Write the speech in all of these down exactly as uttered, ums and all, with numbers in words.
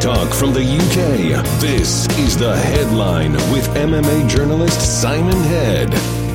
talk from the U K. This is The Headline with M M A journalist Simon Head.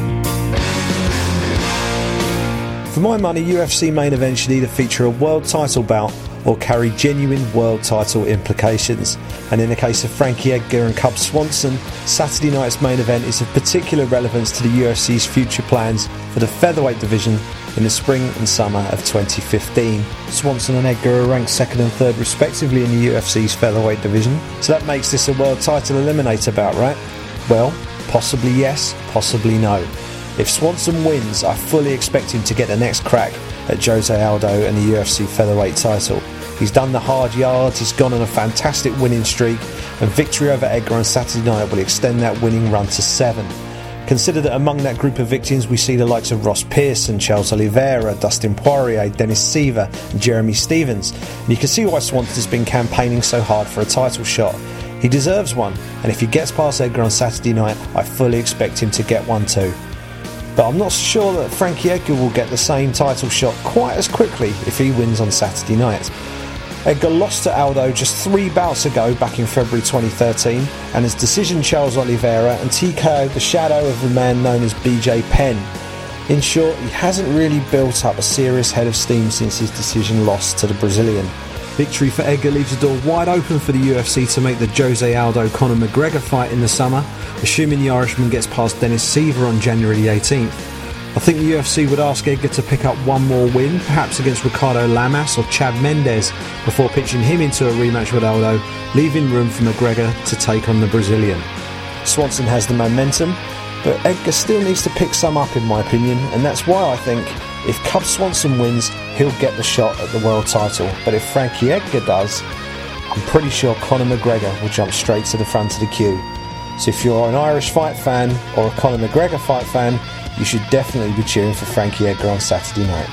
For my money, U F C main events should either feature a world title bout or carry genuine world title implications. And in the case of Frankie Edgar and Cub Swanson, Saturday night's main event is of particular relevance to the U F C's future plans for the featherweight division in the spring and summer of twenty fifteen. Swanson and Edgar are ranked second and third respectively in the U F C's featherweight division, so that makes this a world title eliminator bout, right? Well, possibly yes, possibly no. If Swanson wins, I fully expect him to get the next crack at Jose Aldo and the U F C featherweight title. He's done the hard yards, he's gone on a fantastic winning streak, and victory over Edgar on Saturday night will extend that winning run to seven. Consider that among that group of victims we see the likes of Ross Pearson, Charles Oliveira, Dustin Poirier, Dennis Siver and Jeremy Stevens. And you can see why Swanson has been campaigning so hard for a title shot. He deserves one, and if he gets past Edgar on Saturday night, I fully expect him to get one too. But I'm not sure that Frankie Edgar will get the same title shot quite as quickly if he wins on Saturday night. Edgar lost to Aldo just three bouts ago back in February twenty thirteen, and has decisioned Charles Oliveira and T K O'd the shadow of the man known as B J Penn. In short, he hasn't really built up a serious head of steam since his decision loss to the Brazilian. Victory for Edgar leaves the door wide open for the U F C to make the Jose Aldo-Conor McGregor fight in the summer, assuming the Irishman gets past Dennis Siver on January the eighteenth. I think the U F C would ask Edgar to pick up one more win, perhaps against Ricardo Lamas or Chad Mendes, before pitching him into a rematch with Aldo, leaving room for McGregor to take on the Brazilian. Swanson has the momentum, but Edgar still needs to pick some up in my opinion, and that's why I think if Cub Swanson wins, he'll get the shot at the world title. But if Frankie Edgar does, I'm pretty sure Conor McGregor will jump straight to the front of the queue. So if you're an Irish fight fan or a Conor McGregor fight fan, you should definitely be cheering for Frankie Edgar on Saturday night.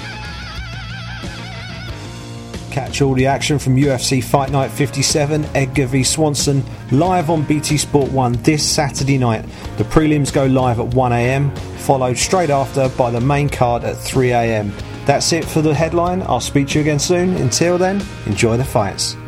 Catch all the action from U F C Fight Night fifty-seven, Edgar v Swanson, live on B T Sport one this Saturday night. The prelims go live at one a.m, followed straight after by the main card at three a.m. That's it for the headline. I'll speak to you again soon. Until then, enjoy the fights.